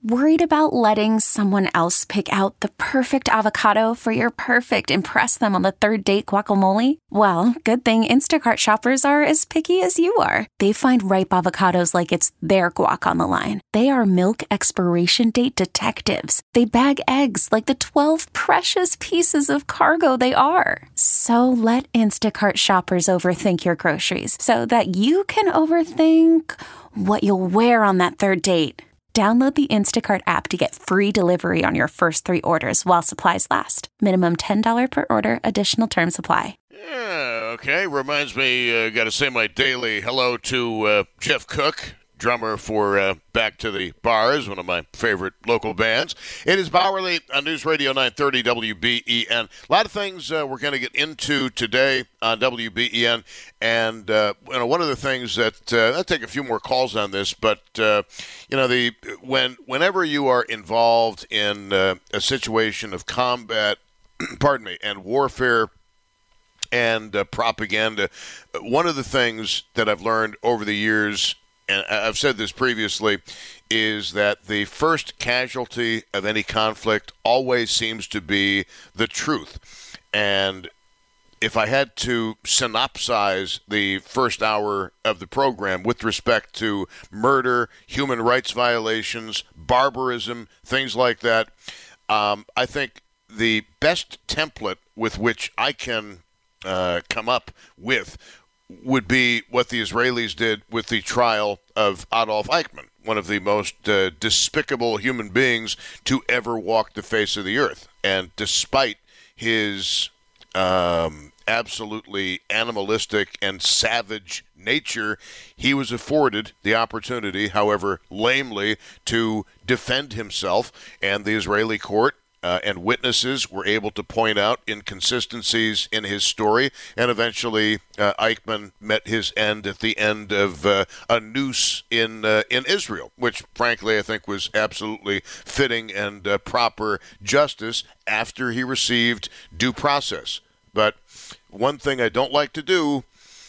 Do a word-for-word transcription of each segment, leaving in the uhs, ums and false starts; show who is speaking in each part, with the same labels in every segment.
Speaker 1: Worried about letting someone else pick out the perfect avocado for your perfect impress them on the third date guacamole? Well, good thing Instacart shoppers are as picky as you are. They find ripe avocados like it's their guac on the line. They are milk expiration date detectives. They bag eggs like the twelve precious pieces of cargo they are. So let Instacart shoppers overthink your groceries so that you can overthink what you'll wear on that third date. Download the Instacart app to get free delivery on your first three orders while supplies last. Minimum ten dollars per order. Additional terms apply.
Speaker 2: Yeah, okay. Reminds me, uh, got to say my daily hello to uh, Jeff Cook, drummer for uh, Back to the Bars, one of my favorite local bands. It is Bowerly on News Radio nine thirty W B E N. A lot of things uh, we're going to get into today on W B E N, and uh, you know, one of the things that uh, I'll take a few more calls on this, but uh, you know, the when whenever you are involved in uh, a situation of combat, pardon me, and warfare and uh, propaganda, one of the things that I've learned over the years, and I've said this previously, is that the first casualty of any conflict always seems to be the truth. And if I had to synopsize the first hour of the program with respect to murder, human rights violations, barbarism, things like that, um, I think the best template with which I can uh, come up with would be what the Israelis did with the trial of Adolf Eichmann, one of the most uh, despicable human beings to ever walk the face of the earth. And despite his um, absolutely animalistic and savage nature, he was afforded the opportunity, however lamely, to defend himself, and the Israeli court Uh, and witnesses were able to point out inconsistencies in his story, and eventually uh, Eichmann met his end at the end of uh, a noose in uh, in Israel, which, frankly, I think was absolutely fitting and uh, proper justice after he received due process. But one thing I don't like to do,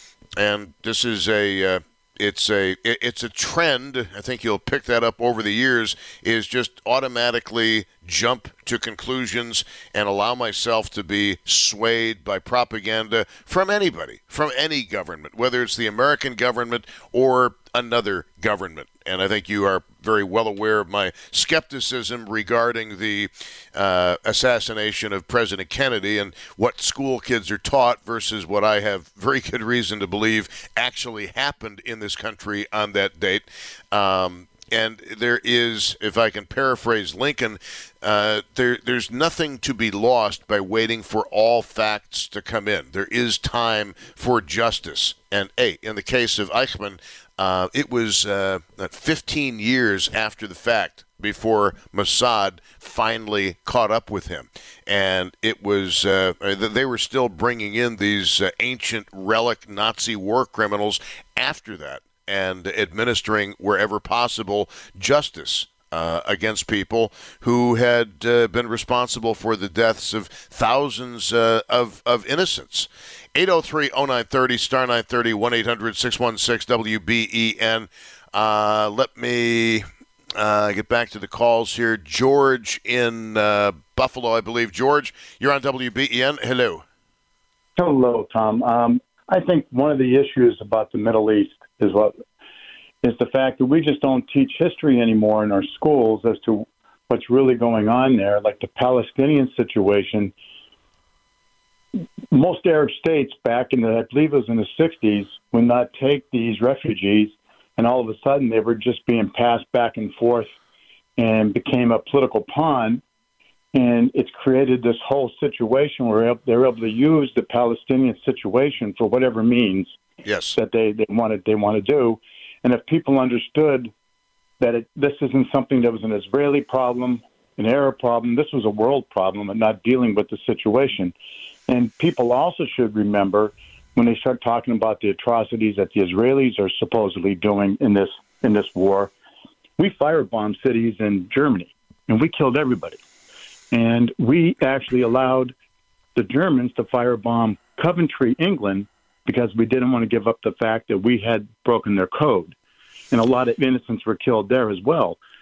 Speaker 2: and this is a uh, It's a it's a trend, I think you'll pick that up over the years, is just automatically jump to conclusions and allow myself to be swayed by propaganda from anybody, from any government, whether it's the American government or another government. And I think you are very well aware of my skepticism regarding the uh, assassination of President Kennedy and what school kids are taught versus what I have very good reason to believe actually happened in this country on that date. Um, and there is, if I can paraphrase Lincoln, uh, there, there's nothing to be lost by waiting for all facts to come in. There is time for justice. And, hey, in the case of Eichmann, Uh, it was uh, fifteen years after the fact before Mossad finally caught up with him. And it was, uh, they were still bringing in these uh, ancient relic Nazi war criminals after that and administering, wherever possible, justice uh, against people who had uh, been responsible for the deaths of thousands uh, of, of innocents. eight oh three oh nine thirty, star nine thirty, one eight hundred six one six W B E N. Uh, let me uh, get back to the calls here. George in uh, Buffalo, I believe. George, you're on W B E N. Hello.
Speaker 3: Hello, Tom. Um, I think one of the issues about the Middle East is what is the fact that we just don't teach history anymore in our schools as to what's really going on there, like the Palestinian situation. Most Arab states back in the, I believe it was in the sixties, would not take these refugees, and all of a sudden they were just being passed back and forth and became a political pawn. And it's created this whole situation where they're able to use the Palestinian situation for whatever means
Speaker 2: yes.
Speaker 3: that they, they wanted they want to do. And if people understood that it, this isn't something that was an Israeli problem, an Arab problem, this was a world problem and not dealing with the situation. And people also should remember when they start talking about the atrocities that the Israelis are supposedly doing in this in this war, we firebombed cities in Germany, and we killed everybody. And we actually allowed the Germans to firebomb Coventry, England, because we didn't want to give up the fact that we had broken their code. And a lot of innocents were killed there as well.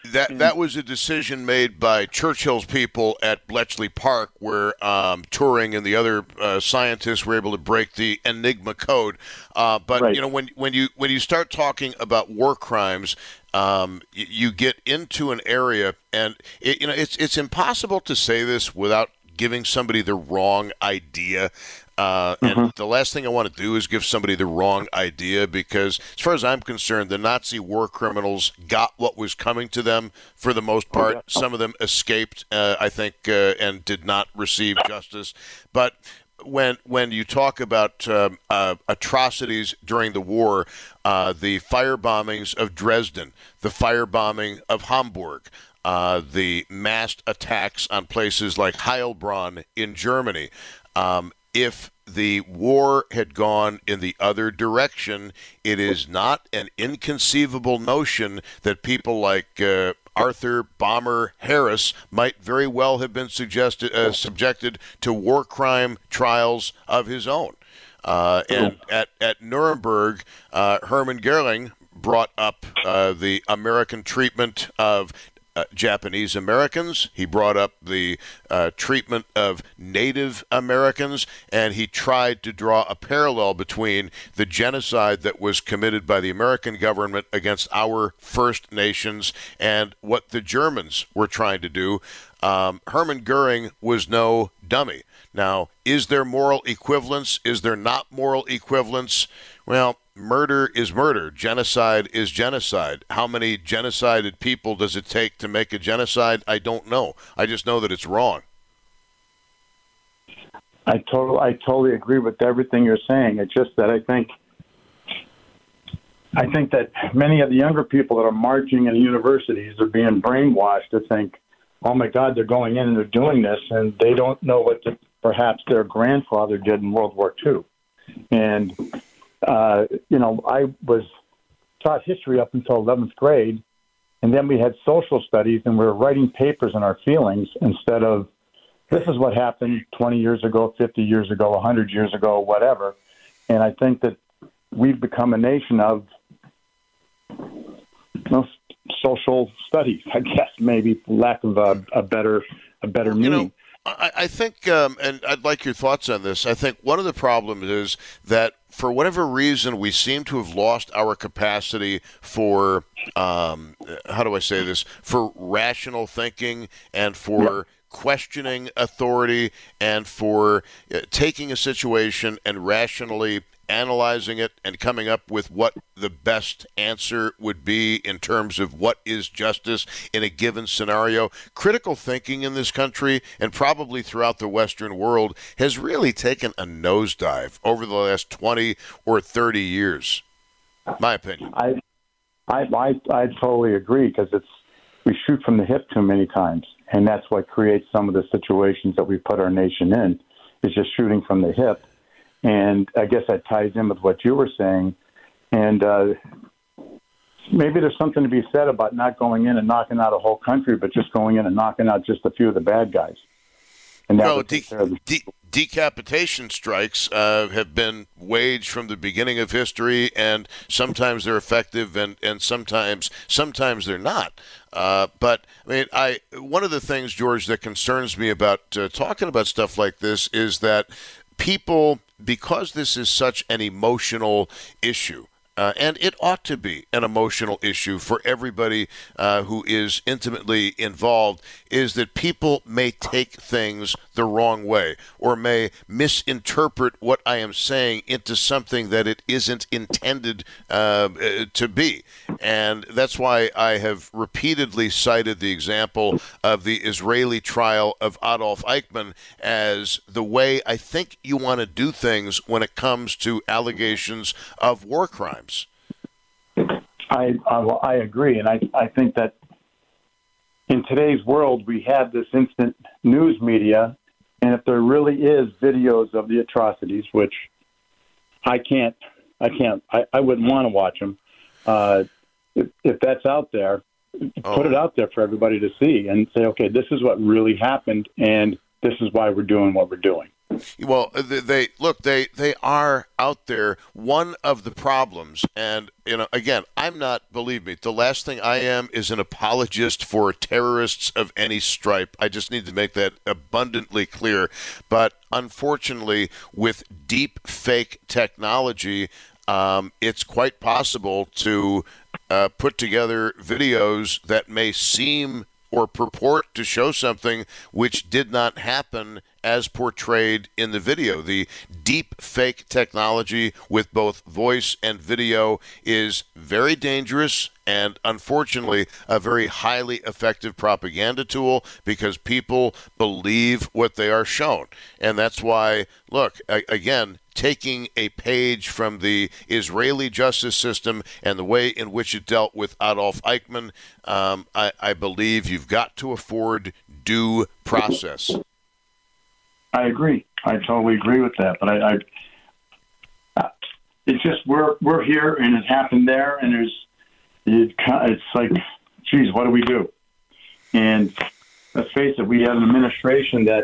Speaker 2: That that was a decision made by Churchill's people at Bletchley Park, where um, Turing and the other uh, scientists were able to break the Enigma code. Uh, but
Speaker 3: right.
Speaker 2: you know, when when you when you start talking about war crimes, um, you, you get into an area, and it, you know it's it's impossible to say this without giving somebody the wrong idea. Uh, and mm-hmm. the last thing I want to do is give somebody the wrong idea, because as far as I'm concerned, the Nazi war criminals got what was coming to them for the most part. Oh, yeah. Some of them escaped, uh, I think, uh, and did not receive justice. But when when you talk about um, uh, atrocities during the war, uh, the fire bombings of Dresden, the firebombing of Hamburg, uh, the massed attacks on places like Heilbronn in Germany, um, if the war had gone in the other direction, it is not an inconceivable notion that people like uh, Arthur Bomber Harris might very well have been suggested, uh, subjected to war crime trials of his own. Uh, and at, at Nuremberg, uh, Hermann Goering brought up uh, the American treatment of Uh, Japanese Americans. He brought up the uh, treatment of Native Americans, and he tried to draw a parallel between the genocide that was committed by the American government against our First Nations and what the Germans were trying to do. Um, Hermann Goering was no dummy. Now, is there moral equivalence? Is there not moral equivalence? Well, murder is murder. Genocide is genocide. How many genocided people does it take to make a genocide? I don't know. I just know that it's wrong.
Speaker 3: I totally, I totally agree with everything you're saying. It's just that I think, I think that many of the younger people that are marching in universities are being brainwashed to think, oh my God, they're going in and they're doing this, and they don't know what the, perhaps their grandfather did in World War Two. And Uh, you know, I was taught history up until eleventh grade, and then we had social studies, and we were writing papers on our feelings instead of, this is what happened twenty years ago, fifty years ago, one hundred years ago, whatever. And I think that we've become a nation of you know, social studies, I guess, maybe for lack of a, a better a better meaning.
Speaker 2: You know, I, I think, um, and I'd like your thoughts on this, I think one of the problems is that for whatever reason, we seem to have lost our capacity for, um, how do I say this, for rational thinking and for yep. questioning authority and for uh, taking a situation and rationally analyzing it and coming up with what the best answer would be in terms of what is justice in a given scenario. Critical thinking in this country and probably throughout the Western world has really taken a nosedive over the last twenty or thirty years. My opinion.
Speaker 3: I I I, I totally agree, because it's we shoot from the hip too many times, and that's what creates some of the situations that we put our nation in, is just shooting from the hip. And I guess that ties in with what you were saying. And uh, maybe there's something to be said about not going in and knocking out a whole country, but just going in and knocking out just a few of the bad guys. And that
Speaker 2: no, de- the- de- decapitation strikes uh, have been waged from the beginning of history, and sometimes they're effective, and, and sometimes sometimes they're not. Uh, but I mean, I one of the things, George, that concerns me about uh, talking about stuff like this is that people, because this is such an emotional issue, uh, and it ought to be an emotional issue for everybody uh, who is intimately involved, is that people may take things the wrong way or may misinterpret what I am saying into something that it isn't intended uh, to be. And that's why I have repeatedly cited the example of the Israeli trial of Adolf Eichmann as the way I think you want to do things when it comes to allegations of war crimes.
Speaker 3: I, I, well, I agree, and I, I think that in today's world we have this instant news media, and if there really is videos of the atrocities, which I can't, I can't, I, I wouldn't want to watch them. Uh, if, if that's out there, oh. put it out there for everybody to see, and say, okay, this is what really happened, and this is why we're doing what we're doing.
Speaker 2: Well, they, they look, they they are out there. One of the problems, and you know, again, I'm not. Believe me, the last thing I am is an apologist for terrorists of any stripe. I just need to make that abundantly clear. But unfortunately, with deep fake technology, um, it's quite possible to uh, put together videos that may seem or purport to show something which did not happen as portrayed in the video. The deep fake technology with both voice and video is very dangerous and, unfortunately, a very highly effective propaganda tool because people believe what they are shown. And that's why, look, again, taking a page from the Israeli justice system and the way in which it dealt with Adolf Eichmann, um, I, I believe you've got to afford due process.
Speaker 3: I agree. I totally agree with that. But I, I it's just we're we're here and it happened there, and there's it, it's like, geez, what do we do? And let's face it, we have an administration that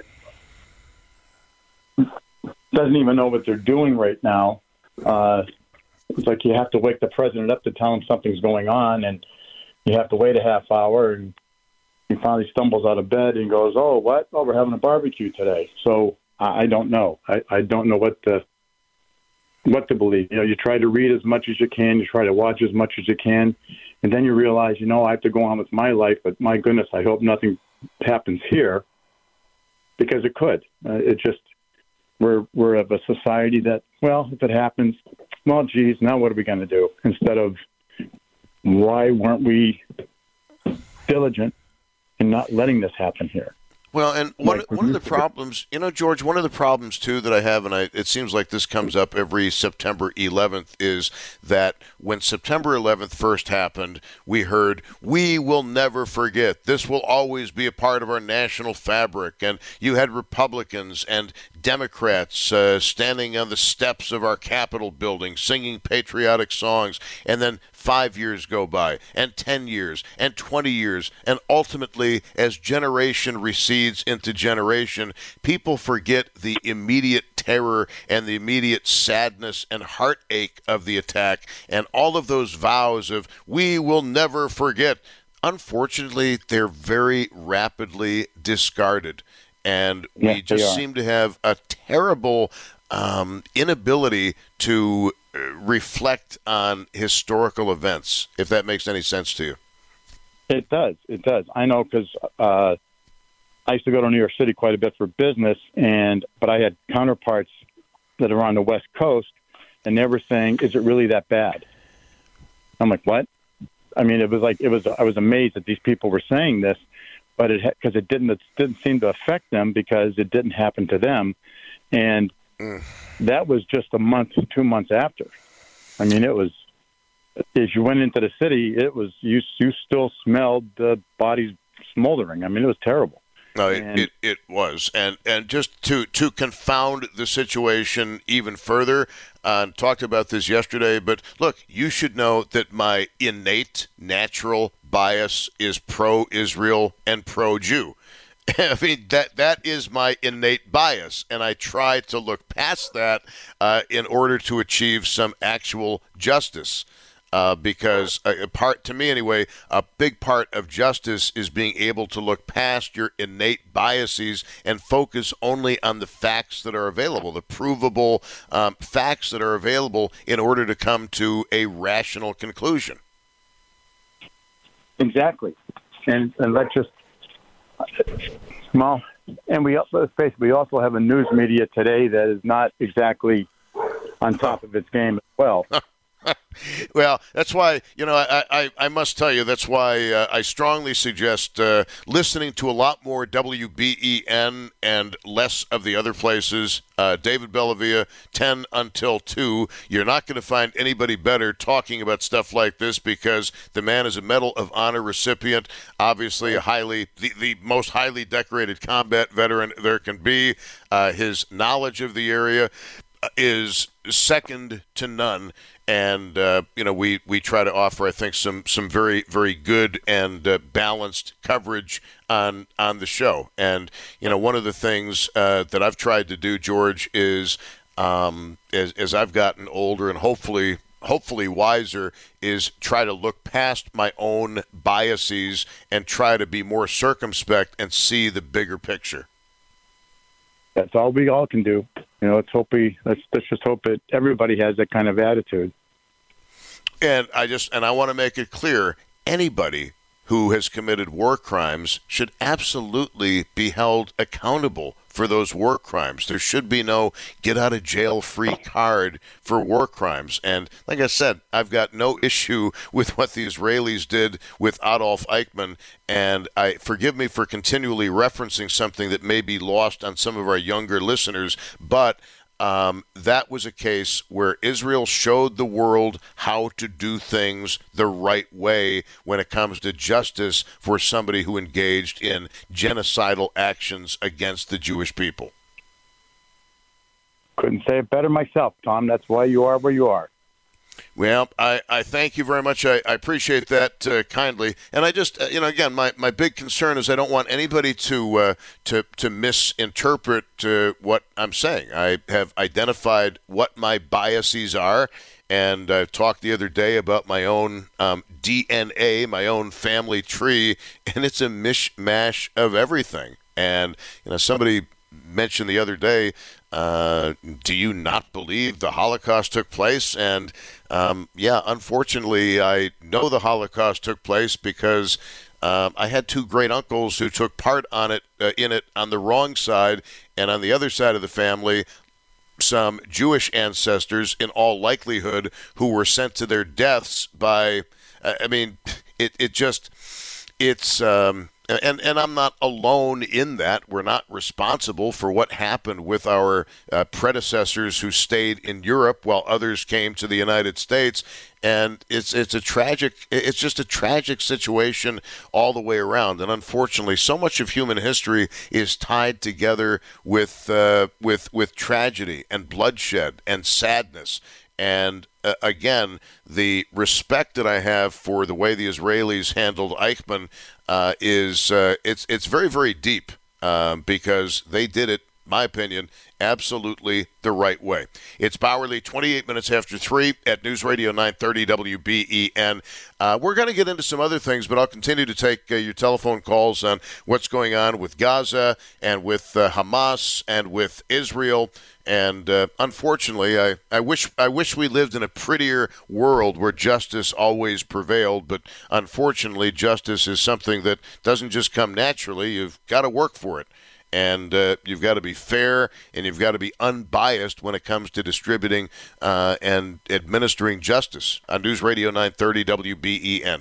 Speaker 3: doesn't even know what they're doing right now. Uh, it's like you have to wake the president up to tell him something's going on, and you have to wait a half hour, and he finally stumbles out of bed and goes, oh, what? Oh, we're having a barbecue today. So I, I don't know. I, I don't know what to, what to believe. You know, you try to read as much as you can. You try to watch as much as you can. And then you realize, you know, I have to go on with my life, but my goodness, I hope nothing happens here, because it could. Uh, it just, we're, we're of a society that, well, if it happens, well, geez, now what are we going to do? Instead of, why weren't we diligent in not letting this happen here?
Speaker 2: Well, and one one of the problems, you know, George, one of the problems, too, that I have, and I, it seems like this comes up every September eleventh, is that when September eleventh first happened, we heard, we will never forget. This will always be a part of our national fabric. And you had Republicans and Democrats uh, standing on the steps of our Capitol building singing patriotic songs. And then five years go by, and ten years, and twenty years, and ultimately, as generation recedes into generation, people forget the immediate terror and the immediate sadness and heartache of the attack, and all of those vows of, we will never forget. Unfortunately, they're very rapidly discarded, and we
Speaker 3: yes,
Speaker 2: just seem to have a terrible um, inability to reflect on historical events, if that makes any sense to you.
Speaker 3: It does. It does. I know, because uh, I used to go to New York City quite a bit for business, and but I had counterparts that are on the West Coast, and they were saying, is it really that bad? I'm like, what? I mean, it was like, it was, I was amazed that these people were saying this, but it, because it didn't, it didn't seem to affect them because it didn't happen to them. And mm. that was just a month, two months after. I mean, it was, as you went into the city, it was, you, you still smelled the bodies smoldering. I mean, it was terrible.
Speaker 2: No, it, and, it, it was. And and just to, to confound the situation even further, uh, talked about this yesterday, but look, you should know that my innate natural bias is pro-Israel and pro-Jew. I mean, that that is my innate bias, and I try to look past that uh, in order to achieve some actual justice. Uh, because a, a part, to me anyway, a big part of justice is being able to look past your innate biases and focus only on the facts that are available, the provable um, facts that are available in order to come to a rational conclusion.
Speaker 3: Exactly. And, and let's just, well, and we also, let's face it, we also have a news media today that is not exactly on top of its game as well.
Speaker 2: Well, that's why, you know, I, I, I must tell you, that's why uh, I strongly suggest uh, listening to a lot more W B E N and less of the other places. Uh, David Bellavia, ten until two. You're not going to find anybody better talking about stuff like this because the man is a Medal of Honor recipient, obviously a highly, the, the most highly decorated combat veteran there can be. Uh, his knowledge of the area. is second to none. And, uh, you know, we, we try to offer, I think, some, some very, very good and uh, balanced coverage on on the show. And, you know, one of the things uh, that I've tried to do, George, is um, as, as I've gotten older and hopefully hopefully wiser, is try to look past my own biases and try to be more circumspect and see the bigger picture.
Speaker 3: That's all we all can do. You know, let's hope we let's let's just hope that everybody has that kind of attitude.
Speaker 2: And I just and I want to make it clear, anybody who has committed war crimes should absolutely be held accountable for those war crimes. There should be no get-out-of-jail-free card for war crimes. And like I said, I've got no issue with what the Israelis did with Adolf Eichmann. And I forgive me for continually referencing something that may be lost on some of our younger listeners, but Um, that was a case where Israel showed the world how to do things the right way when it comes to justice for somebody who engaged in genocidal actions against the Jewish people.
Speaker 3: Couldn't say it better myself, Tom. That's why you are where you are.
Speaker 2: Well, I, I thank you very much. I, I appreciate that uh, kindly. And I just, uh, you know, again, my, my big concern is I don't want anybody to uh, to to misinterpret uh, what I'm saying. I have identified what my biases are, and I talked the other day about my own um, D N A, my own family tree, and it's a mishmash of everything. And, you know, somebody mentioned the other day, uh, do you not believe the Holocaust took place? And um, yeah, unfortunately, I know the Holocaust took place because um, I had two great uncles who took part on it, uh, in it on the wrong side, and on the other side of the family, some Jewish ancestors, in all likelihood, who were sent to their deaths by. Uh, I mean, it it just it's. Um, And and I'm not alone in that. We're not responsible for what happened with our uh, predecessors who stayed in Europe while others came to the United States. And it's it's a tragic, it's just a tragic situation all the way around. And unfortunately, so much of human history is tied together with uh, with with tragedy and bloodshed and sadness. And uh, again, the respect that I have for the way the Israelis handled Eichmann uh, is uh, it's it's very, very deep um, because they did it, my opinion, absolutely the right way. It's Bauerle, twenty-eight minutes after three at News Radio nine thirty W B E N. Uh, we're going to get into some other things, but I'll continue to take uh, your telephone calls on what's going on with Gaza and with uh, Hamas and with Israel. And uh, unfortunately, I, I wish I wish we lived in a prettier world where justice always prevailed. But unfortunately, justice is something that doesn't just come naturally. You've got to work for it. And uh, you've got to be fair and you've got to be unbiased when it comes to distributing uh, and administering justice. On News Radio nine thirty W B E N.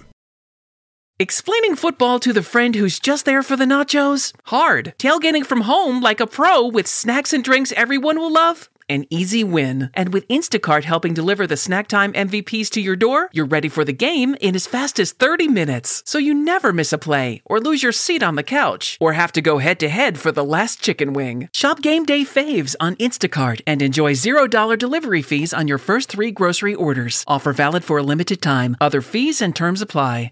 Speaker 4: Explaining football to the friend who's just there for the nachos? Hard. Tailgating from home like a pro with snacks and drinks everyone will love? An easy win. And with Instacart helping deliver the snack time M V Ps to your door, you're ready for the game in as fast as thirty minutes. So you never miss a play, or lose your seat on the couch, or have to go head-to-head for the last chicken wing. Shop Game Day Faves on Instacart and enjoy zero dollars delivery fees on your first three grocery orders. Offer valid for a limited time. Other fees and terms apply.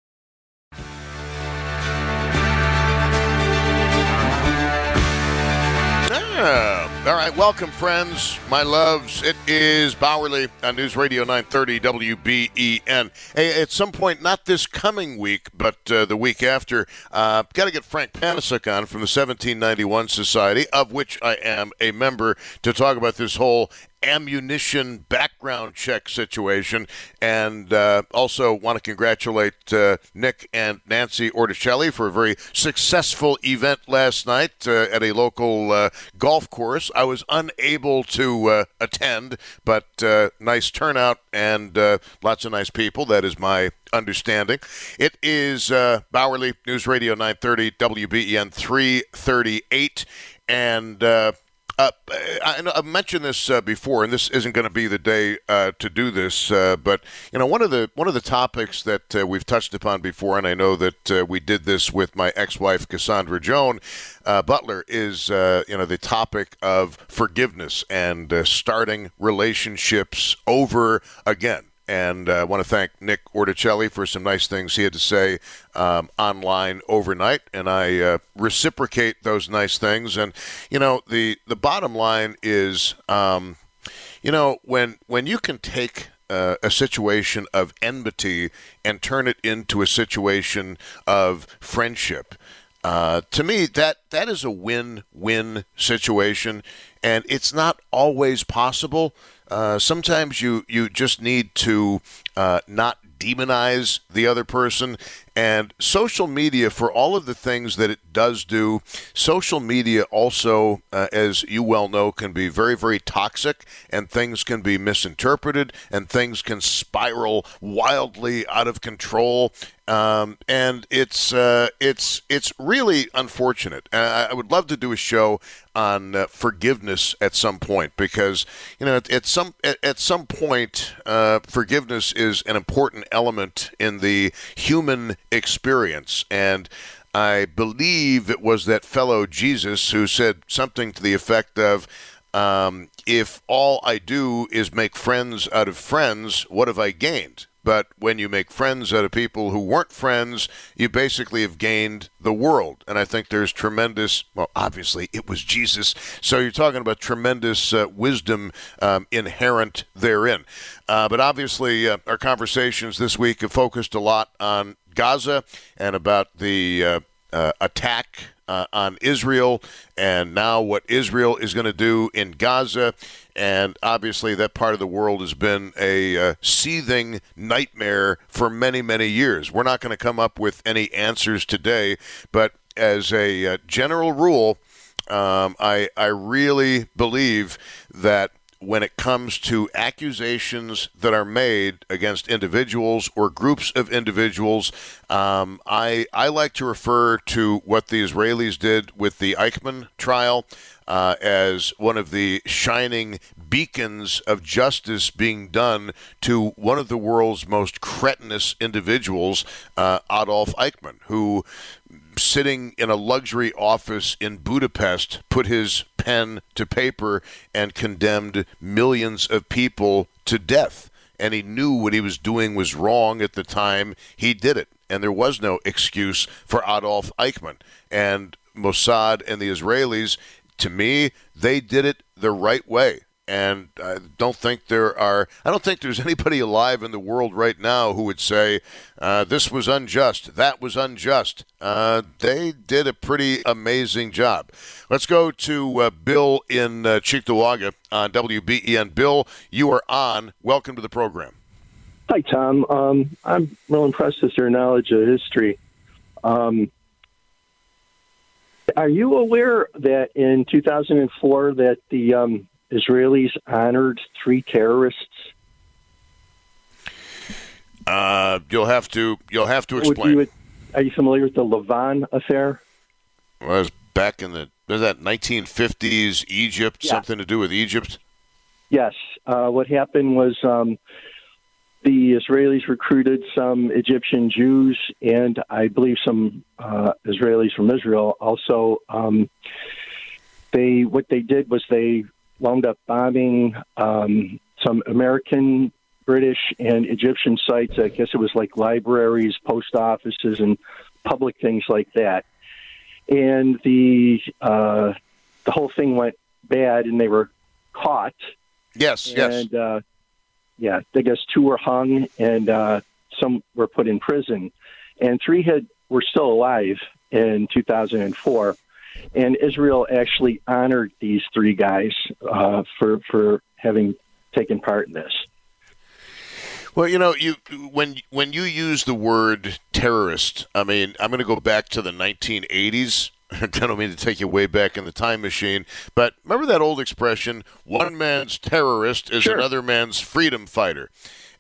Speaker 2: Yeah. All right, welcome, friends, my loves. It is Bauerle on News Radio nine thirty W B E N. Hey, at some point, not this coming week, but uh, the week after, uh, got to get Frank Panasiuk on from the seventeen ninety-one Society, of which I am a member, to talk about this whole ammunition background check situation. And uh, also want to congratulate uh, Nick and Nancy Orticelli for a very successful event last night uh, at a local uh, golf course. I was unable to uh, attend, but uh, nice turnout and uh, lots of nice people. That is my understanding. It is uh, Bauerle, News Radio nine thirty W B E N three thirty-eight. And uh, Uh, I, I mentioned this uh, before, and this isn't going to be the day uh, to do this. Uh, but you know, one of the one of the topics that uh, we've touched upon before, and I know that uh, we did this with my ex-wife Cassandra Joan uh, Butler, is uh, you know the topic of forgiveness and uh, starting relationships over again. And uh, I want to thank Nick Orticelli for some nice things he had to say um, online overnight, and I uh, reciprocate those nice things. And you know, the the bottom line is, um, you know, when when you can take uh, a situation of enmity and turn it into a situation of friendship, uh, to me that that is a win-win situation, and it's not always possible. Uh, sometimes you, you just need to uh, not demonize the other person. And social media, for all of the things that it does do, social media also, uh, as you well know, can be very, very toxic, and things can be misinterpreted, and things can spiral wildly out of control. Um, and it's uh, it's it's really unfortunate. Uh, I would love to do a show on uh, forgiveness at some point, because you know at, at some at, at some point uh, forgiveness is an important element in the human experience. And I believe it was that fellow Jesus who said something to the effect of, um, if all I do is make friends out of friends, what have I gained? But when you make friends out of people who weren't friends, you basically have gained the world. And I think there's tremendous, well, obviously it was Jesus, so you're talking about tremendous uh, wisdom um, inherent therein. Uh, but obviously uh, our conversations this week have focused a lot on Gaza and about the uh, uh, attack uh, on Israel, and now what Israel is going to do in Gaza. And obviously that part of the world has been a uh, seething nightmare for many, many years. We're not going to come up with any answers today, but as a uh, general rule, um, I, I really believe that when it comes to accusations that are made against individuals or groups of individuals, um, I, I like to refer to what the Israelis did with the Eichmann trial uh, as one of the shining beacons of justice being done to one of the world's most cretinous individuals, uh, Adolf Eichmann, who, sitting in a luxury office in Budapest, put his pen to paper and condemned millions of people to death. And he knew what he was doing was wrong at the time he did it. And there was no excuse for Adolf Eichmann. And Mossad and the Israelis, to me, they did it the right way. And I don't think there are, I don't think there's anybody alive in the world right now who would say, uh, this was unjust, that was unjust. Uh, they did a pretty amazing job. Let's go to uh, Bill in uh, Cheektowaga on W B E N. Bill, you are on. Welcome to the program.
Speaker 5: Hi, Tom. Um, I'm real impressed with your knowledge of history. Um, are you aware that in two thousand four that the um, Israelis honored three terrorists?
Speaker 2: Uh, you'll have to. You'll have to explain.
Speaker 5: You, are you familiar with the Lavon affair?
Speaker 2: Well, it was back in the was that nineteen fifties Egypt, yeah. Something to do with Egypt.
Speaker 5: Yes. Uh, what happened was um, the Israelis recruited some Egyptian Jews, and I believe some uh, Israelis from Israel also. Um, they what they did was they wound up bombing um, some American, British, and Egyptian sites. I guess it was like libraries, post offices, and public things like that. And the uh, the whole thing went bad, and they were caught.
Speaker 2: Yes,
Speaker 5: and,
Speaker 2: yes.
Speaker 5: And, uh, yeah, I guess two were hung, and uh, some were put in prison. And three had were still alive in two thousand four. And Israel actually honored these three guys uh, for for having taken part in this.
Speaker 2: Well, you know, you when when you use the word terrorist, I mean, I'm going to go back to the nineteen eighties. I don't mean to take you way back in the time machine, but remember that old expression, one man's terrorist is
Speaker 5: Sure.
Speaker 2: another man's freedom fighter.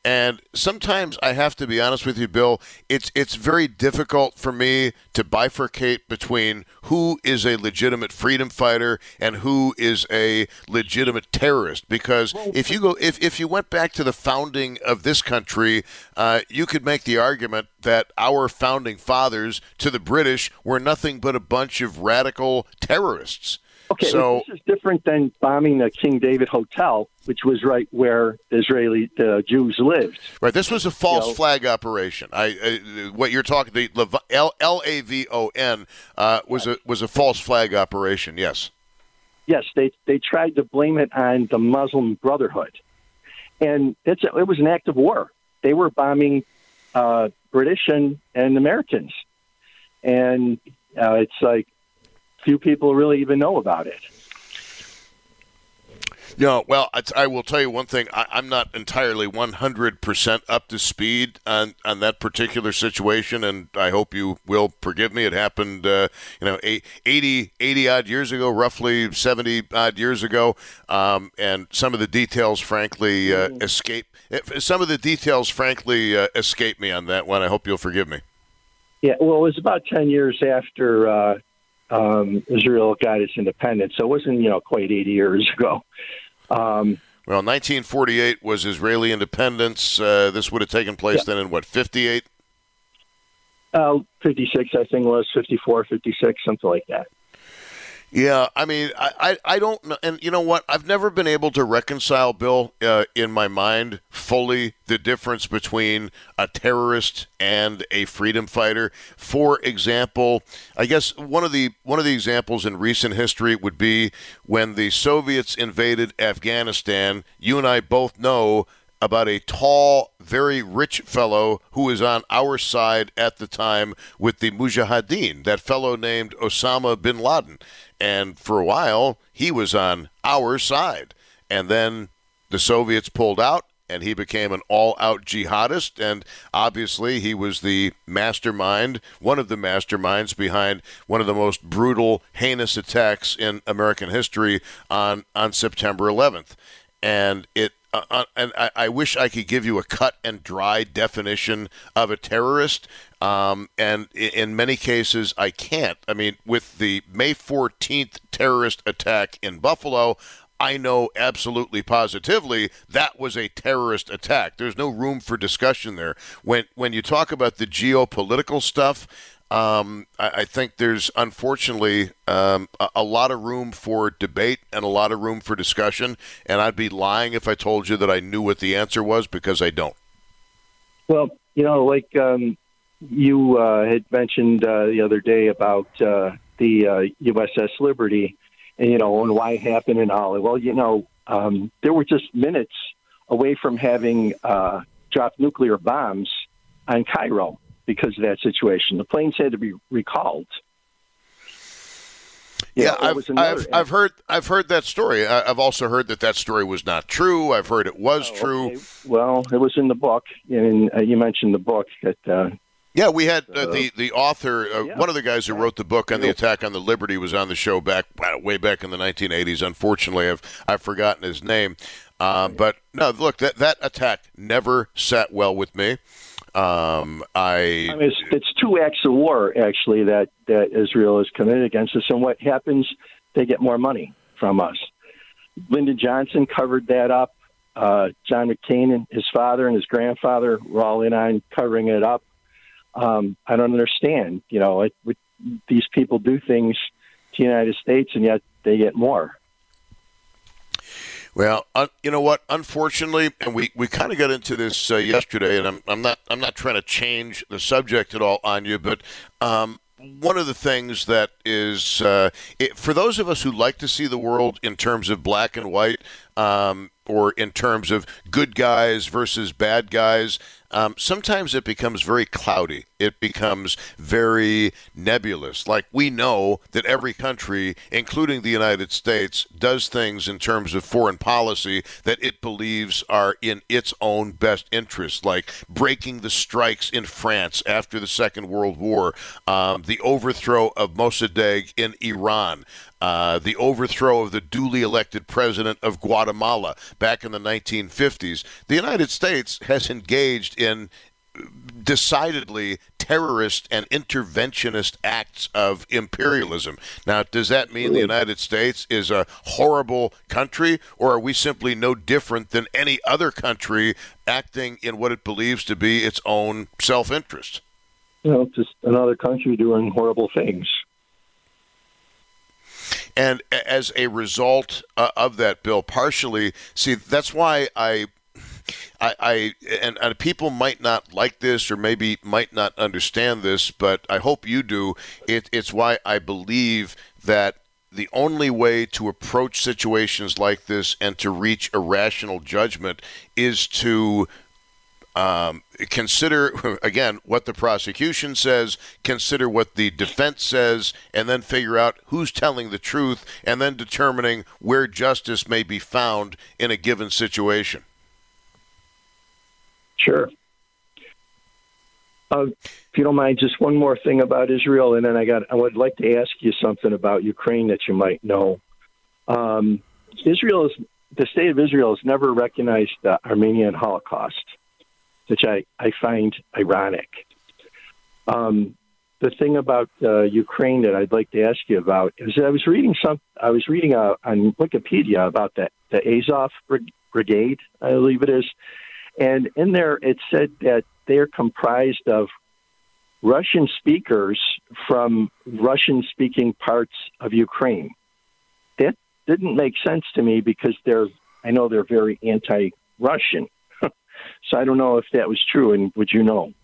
Speaker 2: And sometimes I have to be honest with you, Bill, it's it's very difficult for me to bifurcate between who is a legitimate freedom fighter and who is a legitimate terrorist. Because if you go, if, if you went back to the founding of this country, uh, you could make the argument that our founding fathers to the British were nothing but a bunch of radical terrorists.
Speaker 5: Okay,
Speaker 2: so,
Speaker 5: this is different than bombing the King David Hotel, which was right where the Israeli uh, Jews lived.
Speaker 2: Right, this was a false
Speaker 5: you know,
Speaker 2: flag operation. I, I what you're talking the L A V O N uh, was a was a false flag operation. Yes.
Speaker 5: Yes, they they tried to blame it on the Muslim Brotherhood, and it's a, it was an act of war. They were bombing uh, British and, and Americans, and uh, it's like few people really even know about it.
Speaker 2: No, well, I, I will tell you one thing. I, I'm not entirely one hundred percent up to speed on, on that particular situation, and I hope you will forgive me. It happened, uh, you know, eighty, eighty odd years ago, roughly seventy odd years ago, um, and some of the details, frankly, uh, mm-hmm. escape. Some of the details, frankly, uh, escape me on that one. I hope you'll forgive me.
Speaker 5: Yeah, well, it was about ten years after uh, um, Israel got its independence, so it wasn't, you know, quite eighty years ago. Um,
Speaker 2: well, nineteen forty-eight was Israeli independence. Uh, this would have taken place yeah. then in, what, fifty-eight?
Speaker 5: Uh, fifty-six, I think it was, fifty-four, fifty-six, something like that.
Speaker 2: Yeah, I mean, I, I, I don't know. And you know what? I've never been able to reconcile, Bill, uh, in my mind fully the difference between a terrorist and a freedom fighter. For example, I guess one of the one of the examples in recent history would be when the Soviets invaded Afghanistan. You and I both know about a tall, very rich fellow who was on our side at the time with the Mujahideen, that fellow named Osama bin Laden. And for a while, he was on our side. And then the Soviets pulled out, and he became an all-out jihadist. And obviously, he was the mastermind, one of the masterminds behind one of the most brutal, heinous attacks in American history on, on September eleventh. And it Uh, uh, and I, I wish I could give you a cut and dry definition of a terrorist, um, and in, in many cases I can't. I mean, with the May fourteenth terrorist attack in Buffalo, I know absolutely positively that was a terrorist attack. There's no room for discussion there. When when you talk about the geopolitical stuff, Um, I, I think there's, unfortunately, um, a, a lot of room for debate and a lot of room for discussion, and I'd be lying if I told you that I knew what the answer was, because I don't.
Speaker 5: Well, you know, like um, you uh, had mentioned uh, the other day about uh, the uh, U S S Liberty, and, you know, and why it happened and all. Well, you know, um, there were just minutes away from having uh, dropped nuclear bombs on Cairo. Because of that situation, the planes had to be recalled.
Speaker 2: You yeah, know, I've, I've, I've heard I've heard that story. I've also heard that that story was not true. I've heard it was oh, true. Okay.
Speaker 5: Well, it was in the book, and uh, you mentioned the book. That uh,
Speaker 2: yeah, we had uh, the the author, uh, yeah. one of the guys who wrote the book on the attack on the Liberty, was on the show back way back in the nineteen eighties. Unfortunately, I've I've forgotten his name. Uh, but no, look, that that attack never sat well with me. Um, I,
Speaker 5: I mean, it's, it's two acts of war, actually, that, that Israel has committed against us. And what happens, they get more money from us. Lyndon Johnson covered that up. Uh, John McCain and his father and his grandfather were all in on covering it up. Um, I don't understand. You know, it, it, these people do things to the United States, and yet they get more.
Speaker 2: Well, uh, you know what? Unfortunately, and we, we kind of got into this uh, yesterday, and I'm I'm not I'm not trying to change the subject at all on you, but um, one of the things that is uh, it, for those of us who like to see the world in terms of black and white, um, or in terms of good guys versus bad guys, um, sometimes it becomes very cloudy. It becomes very nebulous. Like, we know that every country, including the United States, does things in terms of foreign policy that it believes are in its own best interest, like breaking the strikes in France after the Second World War, um, the overthrow of Mossadegh in Iran, uh, the overthrow of the duly elected president of Guatemala back in the nineteen fifties. The United States has engaged in decidedly terrorist and interventionist acts of imperialism. Now, does that mean the United States is a horrible country, or are we simply no different than any other country acting in what it believes to be its own self-interest?
Speaker 5: You know, just another country doing horrible things.
Speaker 2: And as a result uh, of that, Bill, partially, see, that's why I I, I and, and people might not like this or maybe might not understand this, but I hope you do. It, it's why I believe that the only way to approach situations like this and to reach a rational judgment is to um, consider, again, what the prosecution says, consider what the defense says, and then figure out who's telling the truth, and then determining where justice may be found in a given situation.
Speaker 5: Sure. Uh, if you don't mind, just one more thing about Israel, and then I got. I would like to ask you something about Ukraine that you might know. Um, Israel is the state of Israel has never recognized the Armenian Holocaust, which I, I find ironic. Um, the thing about uh, Ukraine that I'd like to ask you about is that I was reading some. I was reading uh, on Wikipedia about the the Azov Brigade, I believe it is. And in there, it said that they're comprised of Russian speakers from Russian-speaking parts of Ukraine. That didn't make sense to me because they're, I know they're very anti-Russian. So I don't know if that was true, and would you know?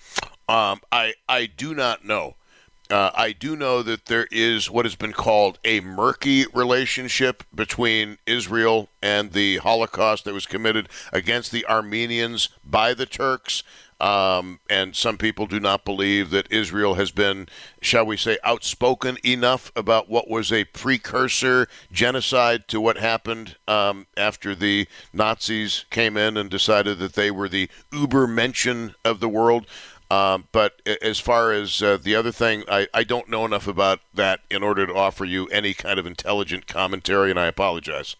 Speaker 2: Um, I I do not know. Uh, I do know that there is what has been called a murky relationship between Israel and the Holocaust that was committed against the Armenians by the Turks. Um, and some people do not believe that Israel has been, shall we say, outspoken enough about what was a precursor genocide to what happened um, after the Nazis came in and decided that they were the Übermenschen of the world. Um, but as far as uh, the other thing, I, I don't know enough about that in order to offer you any kind of intelligent commentary, and I apologize.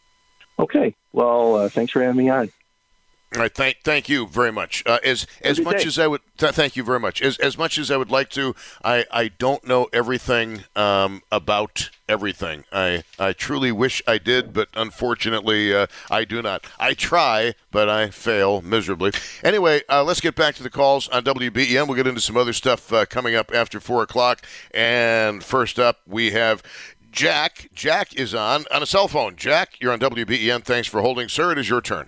Speaker 5: Okay. Well, uh, thanks for having me on.
Speaker 2: All right, thank thank you very much. Uh, as as
Speaker 5: Every
Speaker 2: much
Speaker 5: day.
Speaker 2: as I would, th- thank you very much. As as much as I would like to, I, I don't know everything um, about everything. I I truly wish I did, but unfortunately, uh, I do not. I try, but I fail miserably. Anyway, uh, let's get back to the calls on W B E M. We'll get into some other stuff uh, coming up after four o'clock. And first up, we have Jack. Jack is on on a cell phone. Jack, you're on W B E M. Thanks for holding, sir. It is your turn.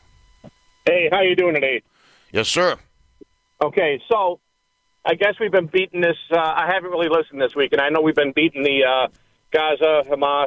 Speaker 6: Hey, how you doing today?
Speaker 2: Yes, sir.
Speaker 6: Okay, so I guess we've been beating this. Uh, I haven't really listened this week, and I know we've been beating the uh, Gaza, Hamas,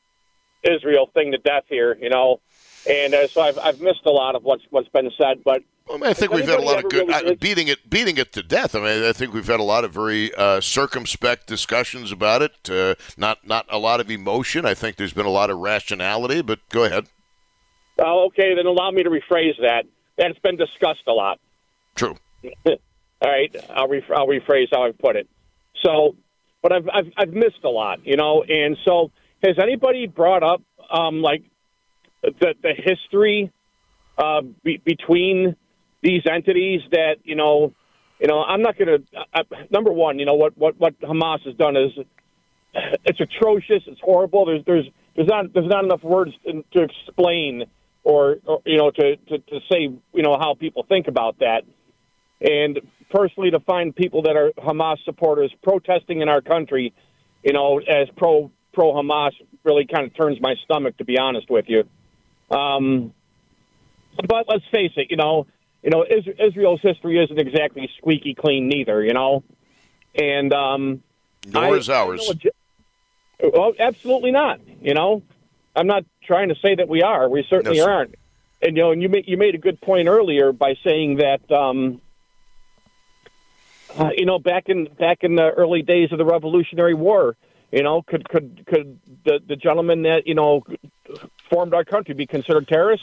Speaker 6: Israel thing to death here, you know. And uh, so I've I've missed a lot of what's what's been said. But
Speaker 2: well, I, mean, I think we've had a lot of good
Speaker 6: really
Speaker 2: uh, beating it beating it to death. I mean, I think we've had a lot of very uh, circumspect discussions about it. Uh, not not a lot of emotion. I think there's been a lot of rationality. But go ahead.
Speaker 6: Oh, okay, then allow me to rephrase that. That's been discussed a lot.
Speaker 2: True.
Speaker 6: All right, I'll, re- I'll rephrase how I put it. So, but I've, I've I've missed a lot, you know. And so, has anybody brought up um, like the the history uh, be- between these entities? That you know, you know, I'm not going to. Uh, number one, you know what, what what Hamas has done is it's atrocious. It's horrible. There's there's there's not there's not enough words to, to explain. Or, or, you know, to, to, to say, you know, how people think about that. And personally, to find people that are Hamas supporters protesting in our country, you know, as pro, pro-Hamas really kind of turns my stomach, to be honest with you. Um, but let's face it, you know, you know, Israel's history isn't exactly squeaky clean neither, you know. And um,
Speaker 2: nor is ours.
Speaker 6: I, well, absolutely not, you know. I'm not trying to say that we are. We certainly
Speaker 2: no,
Speaker 6: aren't. And you know, and you made you made a good point earlier by saying that um, uh, you know back in back in the early days of the Revolutionary War, you know, could could could the, the gentleman that you know formed our country be considered terrorists?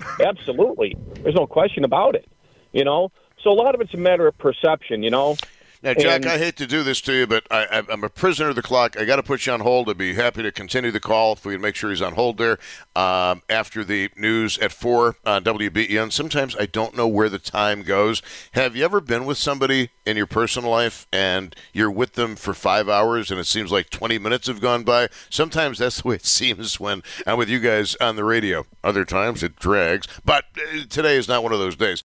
Speaker 6: Absolutely. There's no question about it. You know, so a lot of it's a matter of perception. You know.
Speaker 2: Now, Jack,
Speaker 6: And-
Speaker 2: I hate to do this to you, but I, I- I'm a prisoner of the clock. I got to put you on hold. I'd be happy to continue the call if we can make sure he's on hold there um, after the news at four on W B E N. Sometimes I don't know where the time goes. Have you ever been with somebody in your personal life and you're with them for five hours and it seems like twenty minutes have gone by? Sometimes that's the way it seems when I'm with you guys on the radio. Other times it drags. But uh, today is not one of those days.